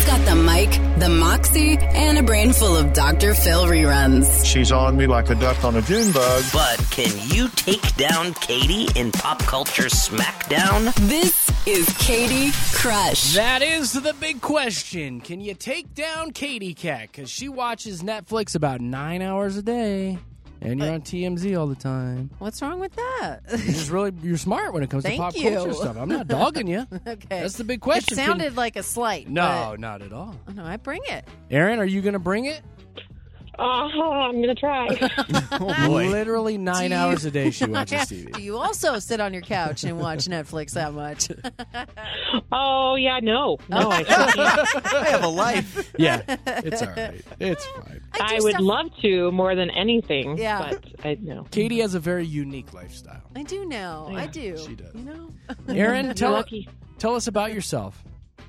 got the mic, the moxie, and a brain full of Dr. Phil reruns. She's on me like a duck on a June bug. But can you take down Katie in pop culture smackdown? This is Katie Crush. That is the big question. Can you take down Katie Cat? Because she watches Netflix about 9 hours a day. And you're on TMZ all the time. What's wrong with that? You're smart when it comes to pop culture stuff. I'm not dogging you. Okay. That's the big question. It sounded like a slight. No, not at all. Oh, no, I bring it. Aaron, are you going to bring it? I'm going to try. Oh, boy. Literally 9 hours a day she watches TV. Do you also sit on your couch and watch Netflix that much? Oh, yeah, no. No, I have a life. Yeah, it's all right. It's fine. I would love to more than anything. Yeah. But I know. Katie has a very unique lifestyle. I do know. Yeah. I do. She does. You know? Aaron, You're tell us about yourself.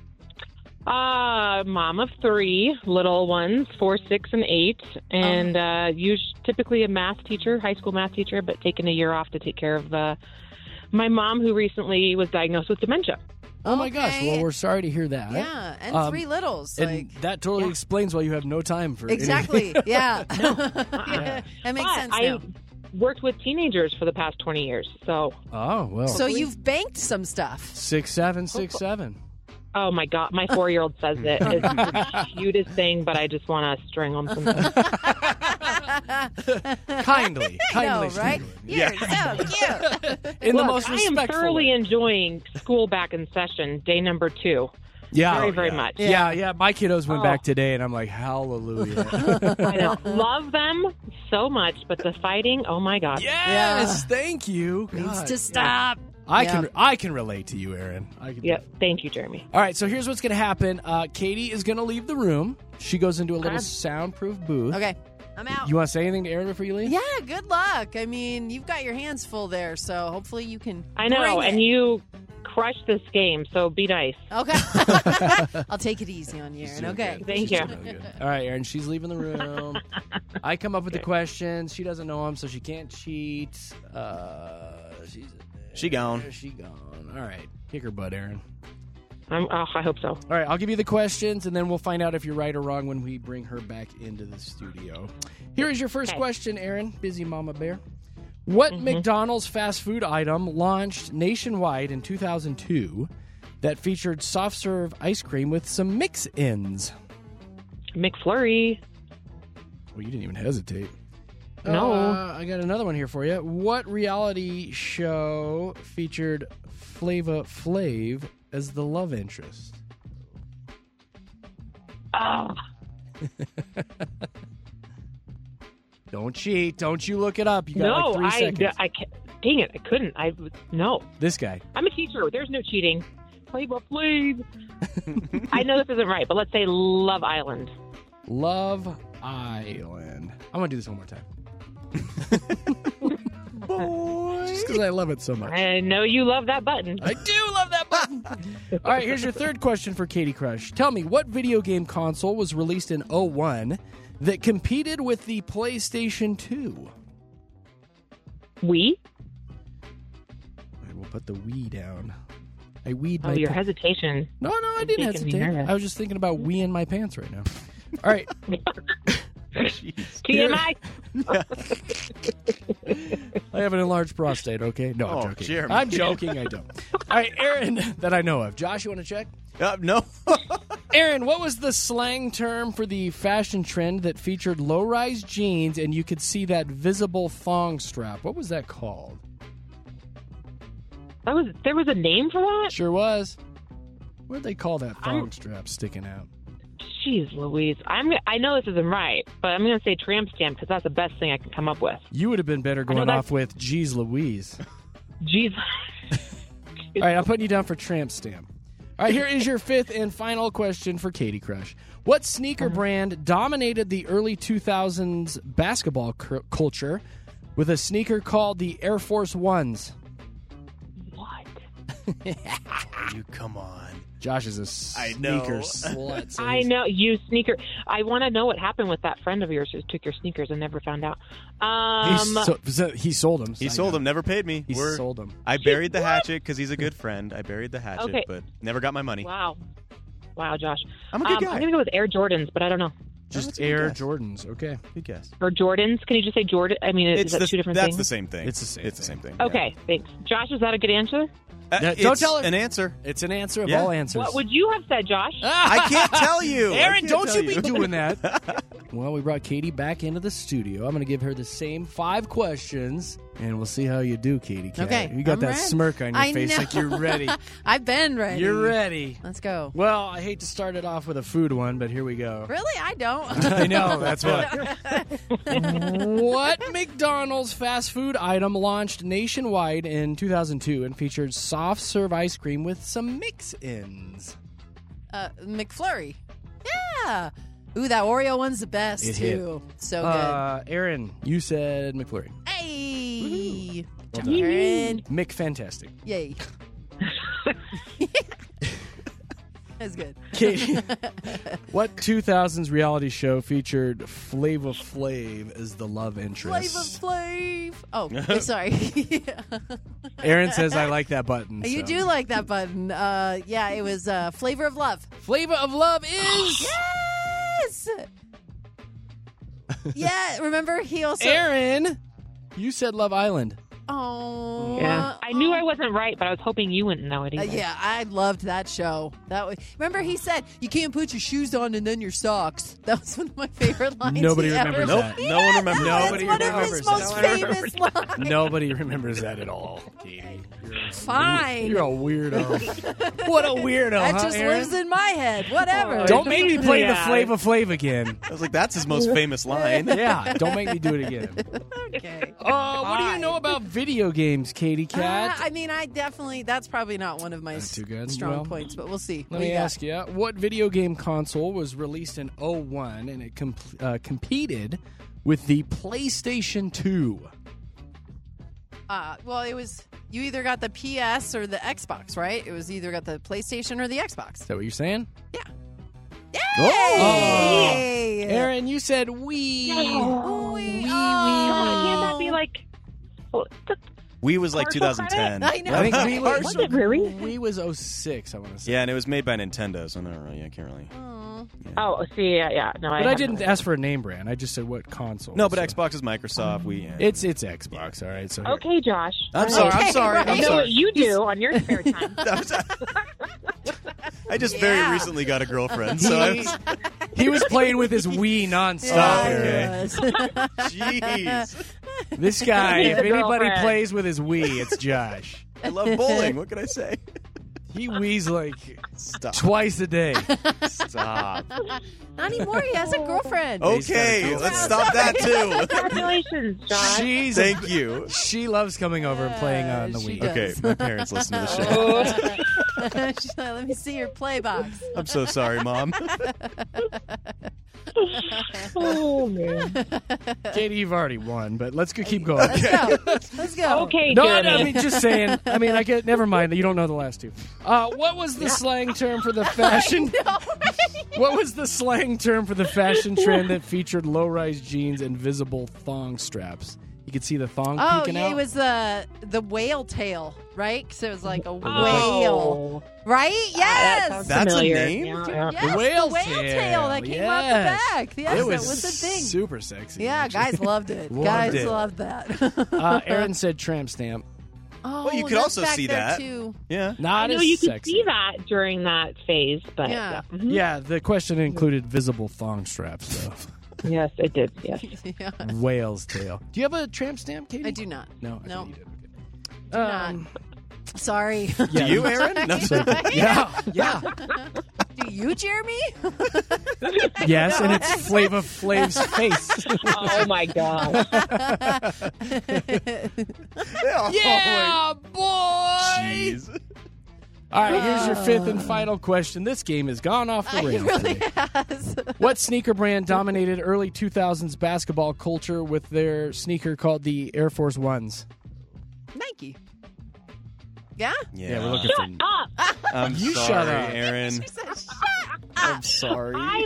Mom of 3 little ones, 4, 6, and 8, and typically a math teacher, high school math teacher, but taking a year off to take care of my mom, who recently was diagnosed with dementia. Oh my gosh! Well, we're sorry to hear that. Yeah, and 3 littles. And that totally explains why you have no time for exactly. Yeah, that makes sense. I worked with teenagers for the past 20 years, so. Oh well. So you've banked some stuff. 6'7", 6'7". Oh, my God. My 4-year-old says it. It's the cutest thing, but I just want to string him sometimes. Kindly. No, right? You're so cute. In the most I respectful am thoroughly way. enjoying school back in session, day number 2. Yeah. Very much. Yeah. My kiddos went back today, and I'm like, hallelujah. I know. Love them so much, but the fighting, oh, my God. Yes, thank you. Needs God. to stop. I can relate to you, Aaron. Yep. Thank you, Jeremy. All right, so here's what's going to happen. Katie is going to leave the room. She goes into a little soundproof booth. Okay, I'm out. You want to say anything to Aaron before you leave? Yeah, good luck. I mean, you've got your hands full there, so hopefully you can. I know, and you crushed this game, so be nice. Okay. I'll take it easy on you, Aaron. Okay. Thank you. Really all right, Aaron, she's leaving the room. I come up with the questions. She doesn't know them, so she can't cheat. She gone. She gone. All right. Kick her butt, Aaron. I hope so. All right, I'll give you the questions, and then we'll find out if you're right or wrong when we bring her back into the studio. Here is your first question, Aaron. Busy Mama Bear. What McDonald's fast food item launched nationwide in 2002 that featured soft-serve ice cream with some mix-ins? McFlurry. Well, you didn't even hesitate. No. I got another one here for you. What reality show featured Flava Flav as the love interest? Don't cheat. Don't you look it up. You got like 3 seconds. I can't. Dang it, I couldn't. No. This guy. I'm a teacher. There's no cheating. Flava Flav. I know this isn't right, but let's say Love Island. Love Island. I'm going to do this one more time. Just because I love it so much. I know you love that button. I do love that button. All right, here's your third question for Katie Crush. Tell me, what video game console was released in 2001 that competed with the PlayStation 2? Wii? I will put the Wii down. I weed my your hesitation. No, I didn't hesitate. I was just thinking about Wii in my pants right now. All right. TMI. I have an enlarged prostate, okay? No, I'm joking. Jeremy. I'm joking, I don't. All right, Aaron, that I know of. Josh, you want to check? No. Aaron, what was the slang term for the fashion trend that featured low-rise jeans and you could see that visible thong strap? What was that called? There was a name for that? Sure was. What did they call that thong strap sticking out? Jeez Louise. I know this isn't right, but I'm going to say tramp stamp because that's the best thing I can come up with. You would have been better going off with Geez Louise. Jeez. All right, I'm putting you down for tramp stamp. All right, here is your fifth and final question for Katie Crush. What sneaker brand dominated the early 2000s basketball culture with a sneaker called the Air Force Ones? What? You come on. Josh is a sneaker slut. So I know. You sneaker. I want to know what happened with that friend of yours who took your sneakers and never found out. He sold them. He sold them, never paid me. He sold them. I buried the hatchet because he's a good friend. I buried the hatchet, but never got my money. Wow. Wow, Josh. I'm a good guy. I'm going to go with Air Jordans, but I don't know. Just Air Jordans. Okay. Good guess. Or Jordans. Can you just say Jordan? I mean, is that two different things? That's the same thing. It's the same It's the thing. same thing. Okay, thanks. Josh, is that a good answer? Yeah, It's don't tell her. an answer. It's an answer of Yeah. all answers. What would you have said, Josh? I can't tell you. Aaron, don't you be doing that. Well, we brought Katie back into the studio. I'm going to give her the same 5 questions, and we'll see how you do, Katie Cat. Okay, You got I'm that ready. smirk on your I face know. like you're ready. I've been ready. You're ready. Let's go. Well, I hate to start it off with a food one, but here we go. Really? I don't. I know, that's what. What McDonald's fast food item launched nationwide in 2002 and featured soft serve ice cream with some mix-ins? McFlurry. Yeah. Ooh, that Oreo one's the best, It hit. too. So good. Aaron, you said McFlurry. Hey. Well done. Aaron. McFantastic. Yay. That's good. Katie, what 2000s reality show featured Flava Flav as the love interest? Flav. Oh, sorry. Aaron says I like that button. You so. do like that button. Yeah, it was Flavor of Love. Flavor of Love is Yes! Yeah, remember he also... Aaron. You said Love Island. Oh. Yeah. I knew I wasn't right, but I was hoping you wouldn't know it either. Yeah, I loved that show. Remember he said, you can't put your shoes on and then your socks. That was one of my favorite lines. Nobody he ever- remembers Nope. that. No one remembers. Nobody That's one of his remembers most that. famous lines. Nobody remembers that at all, Katie. Fine. You're a weirdo. What a weirdo, That huh, just Aaron? lives in my head. Whatever. Don't make me play Yeah. the Flava Flav again. I was like, that's his most famous line. Yeah, don't make me do it again. Okay. What do you know about video games, Katie Cat? I mean, I definitely, that's probably not one of my Not too good. strong Well, points, but we'll see. Let me ask you, what video game console was released in 2001 and it competed with the PlayStation 2? Well, it was, you either got the PS or the Xbox, right? It was either got the PlayStation or the Xbox. Is that what you're saying? Yeah. Oh. Yay! Aaron, you said Wii. Oh, Can't that be like... Well, We was like Partial 2010. I know. I think Wii was, Was it really? Wii was 06, I want to say. Yeah, and it was made by Nintendo, so no, really, I can't really. Oh, see, yeah. No, But I didn't ask for a name brand. I just said what console. No, but so. Xbox is Microsoft. Yeah. It's Xbox, all right. So here. Okay, Josh. I'm sorry. I'm sorry. right. I'm I know sorry. what you do on your spare time. I just very Yeah. recently got a girlfriend, so I was, He was playing with his Wii nonstop. Yeah, Okay? jeez. This guy, He's if a anybody girlfriend. plays with his Wii, it's Josh. I love bowling. What can I say? He Wii's like Stop. twice a day. Stop. Not anymore. He has a girlfriend. Okay, let's stop that too. Congratulations, Josh. She's Thank you. She loves coming over and playing on the she Wii. does. Okay, my parents listen to the show. She's like, let me see your play box. I'm so sorry, Mom. Oh, man. Katie, you've already won, but let's keep going. Let's go. Let's go. Okay, No, Jeremy. I mean, just saying. I mean, I get. Never mind. You don't know the last two. What was the slang term for the fashion? What was the slang term for the fashion trend that featured low-rise jeans and visible thong straps? You could see the thong Oh, peeking yeah, out. it was the whale tail, right? Because it was like a whale, Oh. right? That Yes. sounds That's a familiar. name? Yeah. Yes, whale the whale tail that came out the yes. back. Yes, it that was was the thing. super sexy. Yeah, actually. guys loved it. Loved guys it. loved that. Aaron said tramp stamp. Oh, Well, you could that's also back see there, that. Too. Yeah. Not I know as you could sexy. see that during that phase, but Yeah. Mhm. Yeah, the question included visible thong straps, though. Yes, it did. Yes. Yeah. Whale's tail. Do you have a tramp stamp, Katie? I do not. No, I No. thought you did. Do not. Sorry. Yeah. Do you, Aaron? No. Yeah. Do you, Jeremy? Yes, and it's Flava Flav's face. Oh my god. Yeah, boy! Jeez. All right, here's your fifth and final question. This game has gone off the It rails really today. has. What sneaker brand dominated early 2000s basketball culture with their sneaker called the Air Force Ones? Nike. Yeah? Yeah, we're looking for... Up. I'm You sorry, shut up. Aaron. I'm sorry. I thought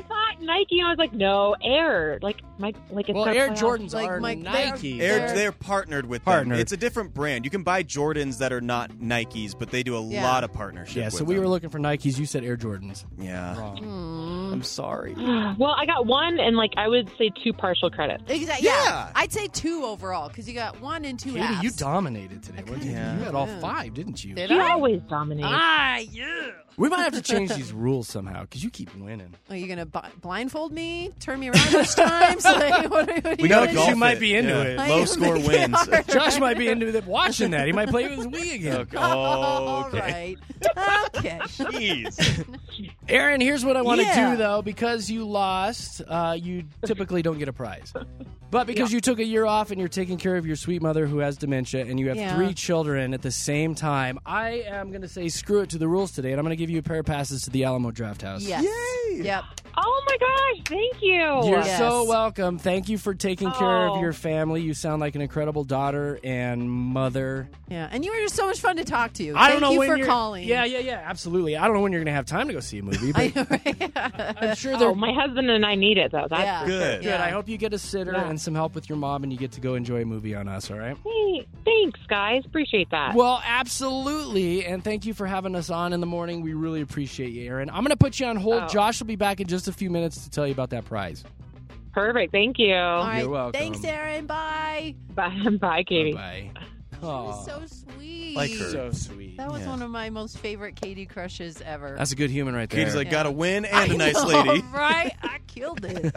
Nike. And I was like, no, Air. Like it's Well, our Air playoff. Jordans Like are Mike- Nike. They're partnered with Partnered. them. It's a different brand. You can buy Jordans that are not Nikes, but they do a Yeah. lot of partnership Yeah, with so we them. were looking for Nikes. You said Air Jordans. Yeah. Wrong. I'm sorry. Well, I got one and I would say 2 partial credits. Exactly. Yeah. Yeah. I'd say 2 overall because you got 1 and 2 Katie, halves. you dominated today. What did you? Yeah. You had all 5, didn't you? Did You I? always dominate. We might have to change these rules somehow because you keep winning. Are you going to blindfold me? Turn me around those times? Like, what are you We got gonna golf do? You might be into it. I Low am score making wins. it hard. Josh might be into watching that. He might play with his Wii again. All okay. right. Okay. Jeez. Aaron, here's what I want to Yeah. do, though. Because you lost, you typically don't get a prize. But because you took a year off and you're taking care of your sweet mother who has dementia and you have Yeah. 3 children at the same time, I am going to say screw it to the rules today, and I'm going to give you a pair of passes to the Alamo Draft House. Yes. Yep. Oh my gosh, thank you. You're Yes. so welcome. Thank you for taking care of Oh. your family. You sound like an incredible daughter and mother. Yeah. And you were just so much fun to talk to. I don't know Thank you when for you're calling. Yeah, absolutely. I don't know when you're going to have time to go see a movie, I but know, right? I'm sure they're Oh, my husband and I need it though. That's Yeah. for Good. good. Yeah. I hope you get a sitter Yeah. and some help with your mom, and you get to go enjoy a movie on us. All right. Hey, thanks, guys. Appreciate that. Well, absolutely, and thank you for having us on in the morning. We really appreciate you, Aaron. I'm going to put you on hold. Oh. Josh will be back in just a few minutes to tell you about that prize. Perfect. Thank you. All right. You're welcome. Thanks, Aaron. Bye. Bye, Katie. Bye. That was so sweet. Like her. So sweet. That was Yeah. one of my most favorite Katie crushes ever. That's a good human right there. Katie's like, got a win I and a nice know, lady. Right? I killed it.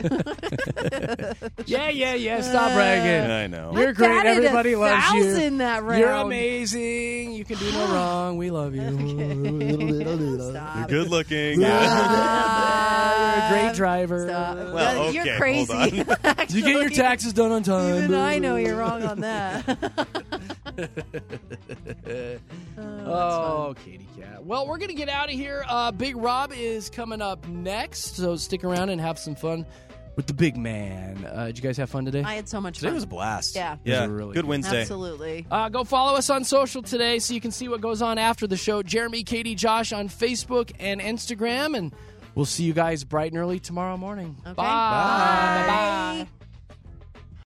yeah. Stop bragging. I know. You're great. Batted Everybody loves you. 1,000 that round. You're amazing. You can do no wrong. We love you. Stop. You're good looking. You're a great driver. Stop. Well, You're okay, crazy. hold Did you get your taxes done on time? Even I know you're wrong on that. Oh, Katie Cat. Well, we're going to get out of here. Big Rob is coming up next, so stick around and have some fun with the big man. Did you guys have fun today? I had so much Today fun. was a blast. Yeah. Yeah. It was a really good good- Wednesday. Absolutely. Go follow us on social today so you can see what goes on after the show. Jeremy, Katie, Josh on Facebook and Instagram, and we'll see you guys bright and early tomorrow morning. Okay. Bye. Bye.